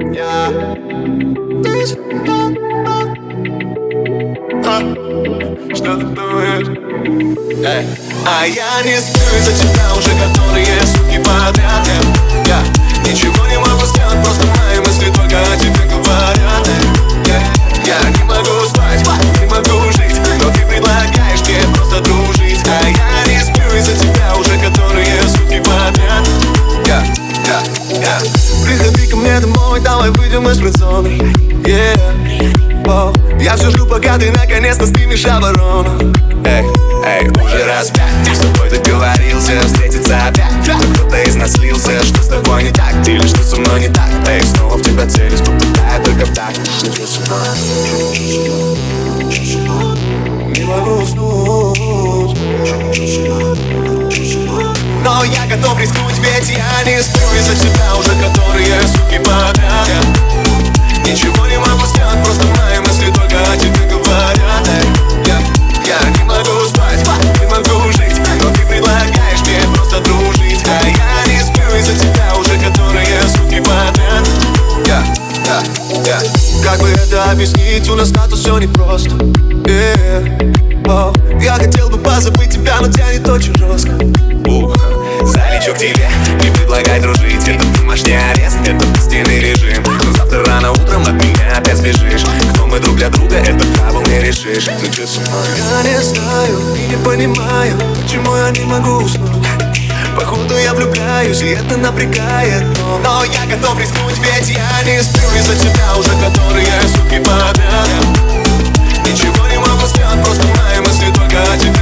Что ты думаешь? А я не сплю из-за тебя уже которые сутки подряд. Я ничего не могу сделать, просто мои мысли только о тебе говорят. Я не могу спать, не могу жить, но ты предлагаешь мне просто дружить. А я не сплю из-за тебя уже которые сутки подряд. Приходи ко мне домой, давай выйдем из френдзоны. Я все жду, пока ты наконец-то снимешь оборону. Уже раз 5 с тобой договорился встретиться опять. Кто-то из нас слился, что с тобой не так? Или что со мной не так? Снова в тебя целюсь, попадаю только в так. Не могу уснуть, но я готов рискнуть, ведь я не сплю из-за тебя уже которые сутки подряд. Ничего не могу сделать, просто мои мысли только о тебе говорят. Я не могу спать, не могу жить, но ты предлагаешь мне просто дружить. А я не сплю из-за тебя уже которые сутки подряд. Как бы это объяснить, у нас статус все непросто. Я хотел бы позабыть тебя, но тянет очень жестко. Залечу к тебе и предлагай дружить. Это домашний арест, это постельный режим. Но завтра рано утром от меня опять сбежишь. Кто мы друг для друга, это правил не решишь. Ну что со мной? Я не знаю и не понимаю, почему я не могу уснуть. Походу я влюбляюсь, и это напрягает. Но я готов рискнуть, ведь я не сплю из-за тебя уже которые сутки подряд. Ничего не могу сделать, просто мои мысли только о тебе